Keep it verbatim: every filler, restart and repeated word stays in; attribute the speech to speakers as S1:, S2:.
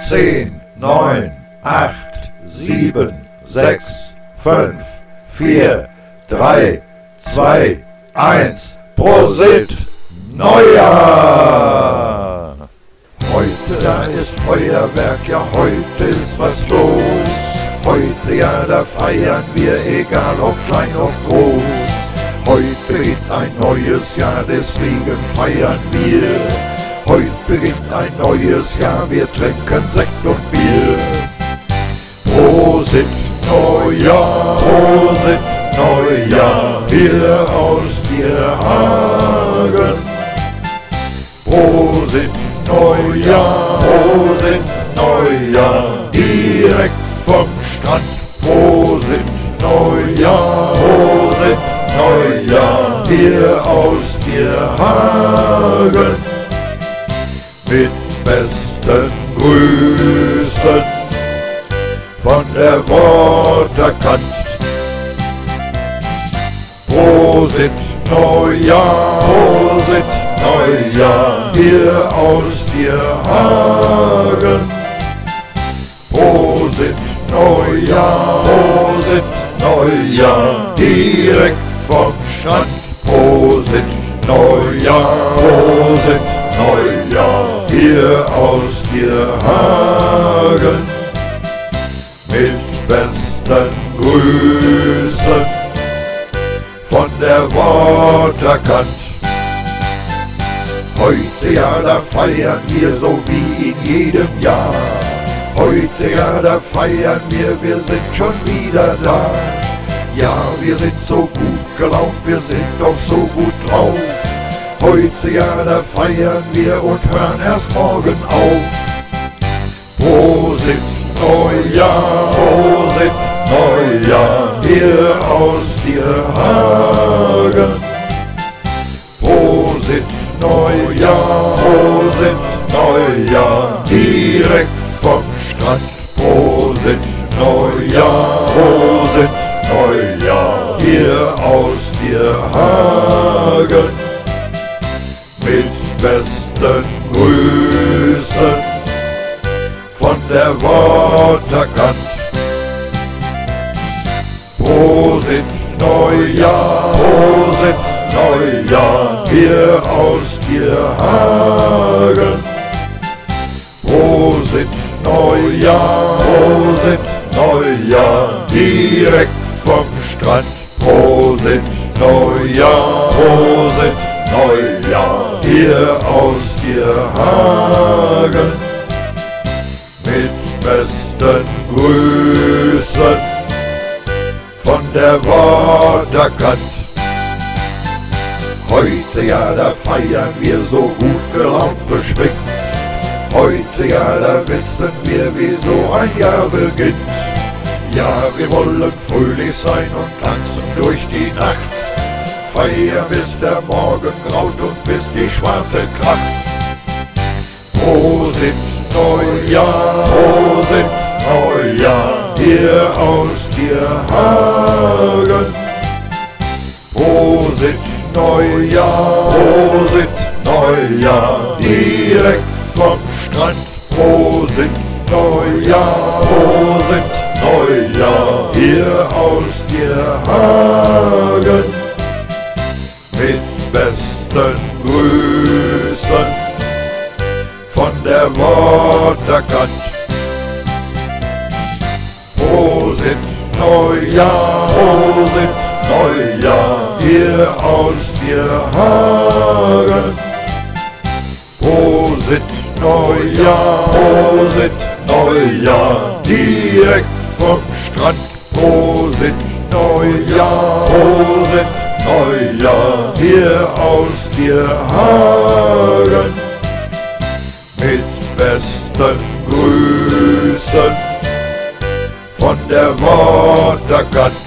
S1: zehn, neun, acht, sieben, sechs, fünf, vier, drei, zwei, eins. Prosit! Neujahr! Heute, da ist Feuerwerk, ja heute ist was los. Heute, ja, da feiern wir, egal ob klein ob groß. Heute beginnt ein neues Jahr, deswegen feiern wir. Heute beginnt ein neues Jahr, wir trinken Sekt und Bier. Prosit Neujahr, Prosit Neujahr, hier aus Tierhagen. Prosit Neujahr, Prosit Neujahr, direkt vom Strand. Prosit Neujahr, Prosit Neujahr, hier aus Tierhagen. Mit besten Grüßen von der Waterkant. Prosit Neujahr, Prosit Neujahr, hier aus Tierhagen. Prosit Neujahr, Prosit Neujahr, direkt vom Strand. Prosit Neujahr, Prosit Neujahr, hier aus Tierhagen. Mit besten Grüßen von der Waterkant. Heute, ja, da feiern wir so wie in jedem Jahr. Heute, ja, da feiern wir, wir sind schon wieder da. Ja, wir sind so gut gelaunt, wir sind doch so gut drauf. Heute, ja, da feiern wir und hören erst morgen auf. Prosit Neujahr, Prosit Neujahr, hier aus Tierhagen. Prosit Neujahr, Prosit Neujahr, direkt vom Strand. Prosit Neujahr, Prosit Neujahr, hier aus Tierhagen. Mit besten Grüßen von der Waterkant. Prosit Neujahr, Prosit Neujahr, hier aus Tierhagen. Prosit Neujahr, Prosit Neujahr, direkt vom Strand. Prosit Neujahr, Prosit Neujahr, hier aus Tierhagen. Mit besten Grüßen von der Waterkant. Heute, ja, da feiern wir so gut gelaunt beschwingt. Heute, ja, da wissen wir, wie so ein Jahr beginnt. Ja, wir wollen fröhlich sein und tanzen durch die Nacht. Feiern bis der Morgen graut und bis die Schwarte kracht. Prosit Neujahr, Prosit Neujahr, hier aus Tierhagen. Prosit Neujahr, Prosit Neujahr, direkt vom Strand. Prosit Neujahr, Prosit Neujahr, hier aus Tierhagen. Mit besten Grüßen von der Waterkant. Prosit Neujahr, Prosit Neujahr, hier aus Tierhagen. Prosit Neujahr, Prosit Neujahr, direkt vom Strand. Prosit Neujahr, Prosit Neujahr, hier aus Tierhagen. Mit besten Grüßen von der Waterkant.